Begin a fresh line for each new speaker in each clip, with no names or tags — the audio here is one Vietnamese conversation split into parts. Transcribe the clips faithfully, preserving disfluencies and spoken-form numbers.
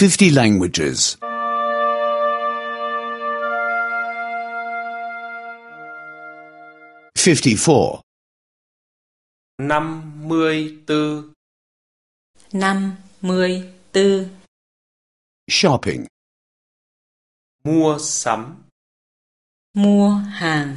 fifty languages. fifty-four.
năm mươi tư.
năm mươi tư.
Shopping.
Mua sắm.
Mua hàng.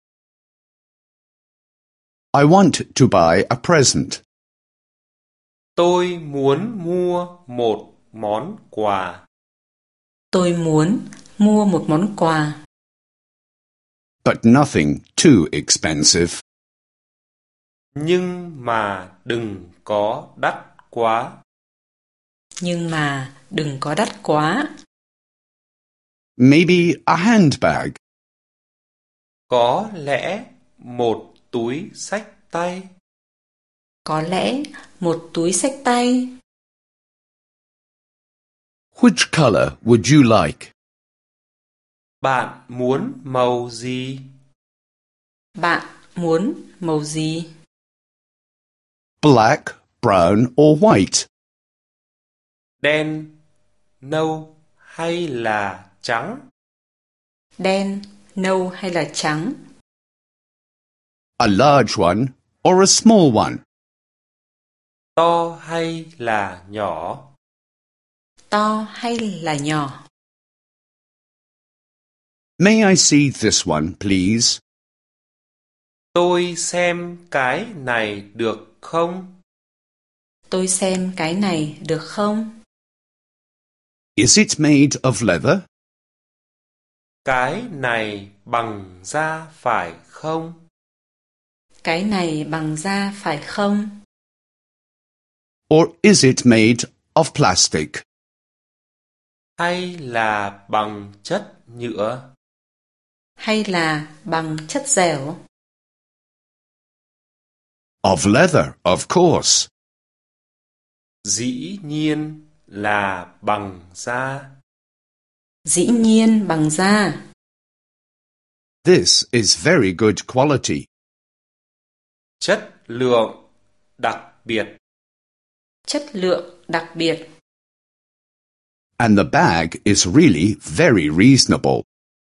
I want to buy a present.
Tôi muốn mua một món quà.
Tôi muốn mua một món quà.
But nothing too expensive.
Nhưng mà đừng có đắt quá.
Nhưng mà đừng có đắt quá.
Maybe a handbag.
Có lẽ một túi xách tay.
Có lẽ một túi xách tay.
Which color would you like?
Bạn muốn màu gì?
Bạn muốn màu gì?
Black, brown or white?
Đen, nâu hay là trắng?
Đen, nâu hay là trắng?
A large one or a small one?
To hay là nhỏ?
To hay là nhỏ?
May I see this one, please?
Tôi xem cái này được không?
Tôi xem cái này được không?
Is it made of leather?
Cái này bằng da phải không?
Cái này bằng da phải không?
Or is it made of plastic?
Hay là bằng chất nhựa?
Hay là bằng chất dẻo?
Of leather, of course.
Dĩ nhiên là bằng da.
Dĩ nhiên bằng da.
This is very good quality.
Chất lượng đặc biệt.
Chất lượng đặc biệt.
And the bag is really very reasonable.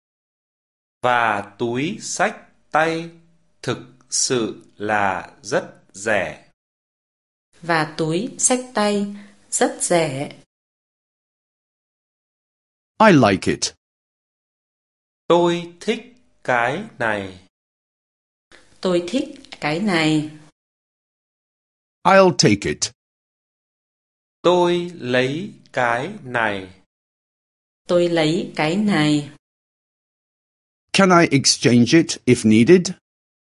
Và túi xách tay thực sự là rất rẻ.
Và túi xách tay rất rẻ.
I like it.
Tôi thích cái này.
Tôi thích cái này.
I'll take it.
Tôi lấy cái này.
Tôi lấy cái này.
Can I exchange it if needed?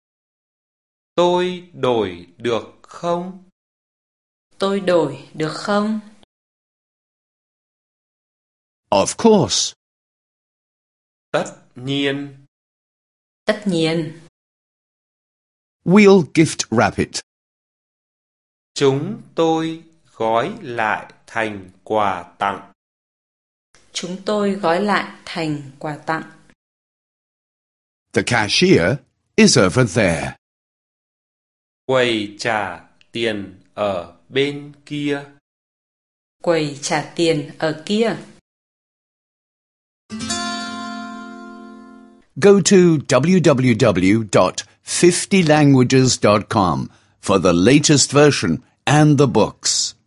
Tôi đổi được không?
Tôi đổi được không?
Of course.
Tất nhiên.
Tất nhiên.
We'll gift wrap it.
Chúng tôi gói lại thành quà tặng.
Chúng tôi gói lại thành quà tặng.
The cashier is over there.
Quầy trả tiền ở bên kia.
Quầy trả tiền ở kia.
Go to w w w dot fifty languages dot com for the latest version and the books.